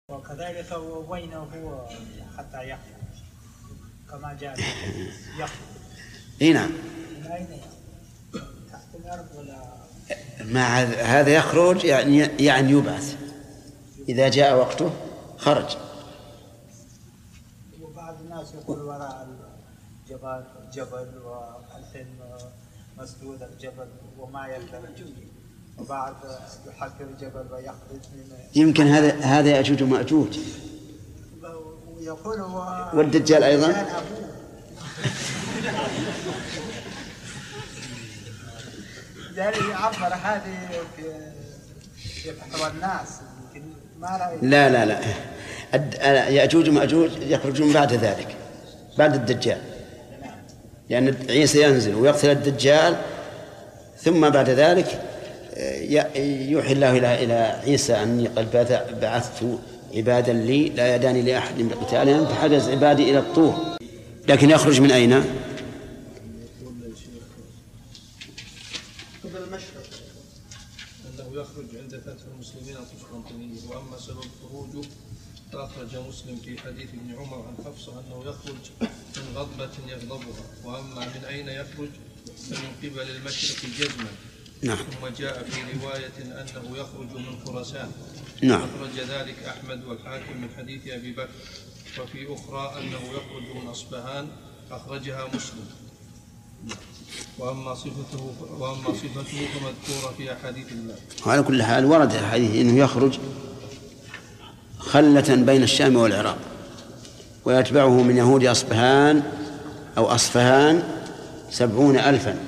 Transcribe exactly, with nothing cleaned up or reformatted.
وكذلك وبينه هو حتى يخرج كما جاء يخرج. اي نعم. من اين يخرج؟ تحت الارض ولا مع هذا يخرج يعني يعني يبعث اذا جاء وقته خرج. وبعض الناس يقول وراء الجبل جبل والحين مسدود الجبل وما يقدر يجي، وبعد يحفر الجبل ويخرج من يمكن هذا هذا يأجوج ومأجوج. ويقول هو والدجال أيضا. يعني يعبر هذه في فتوى الناس يمكن ما رأيت. لا لا لا يأجوج ومأجوج يخرجون بعد ذلك بعد الدجال، لأن عيسى ينزل ويقتل الدجال ثم بعد ذلك يوحي الله إلى عيسى أني قد بعثت عبادا لي لا يداني لأحد بقتالهم فحجز عبادي إلى الطور. لكن يخرج من أين؟ قبل المشهد أنه يخرج عند فتح المسلمين القسطنطينية. وأما سبب خروجه فأخرج مسلم في حديث ابن عمر عن حفصة أنه يخرج من غضبة يغضبها. وأما من أين يخرج فمن قبل المشرق جزما. نعم. ثم جاء في رواية أنه يخرج من خراسان. نعم. أخرج ذلك أحمد والحاكم من حديث أبي بكر. وفي أخرى أنه يخرج من أصبهان أخرجها مسلم. وأما صفته وأما صفته فمذكورة في أحاديث الله. وعلى كل حال ورد الحديث أنه يخرج خلة بين الشام والعراق ويتبعه من يهود أصبهان أو أصفهان سبعون ألفا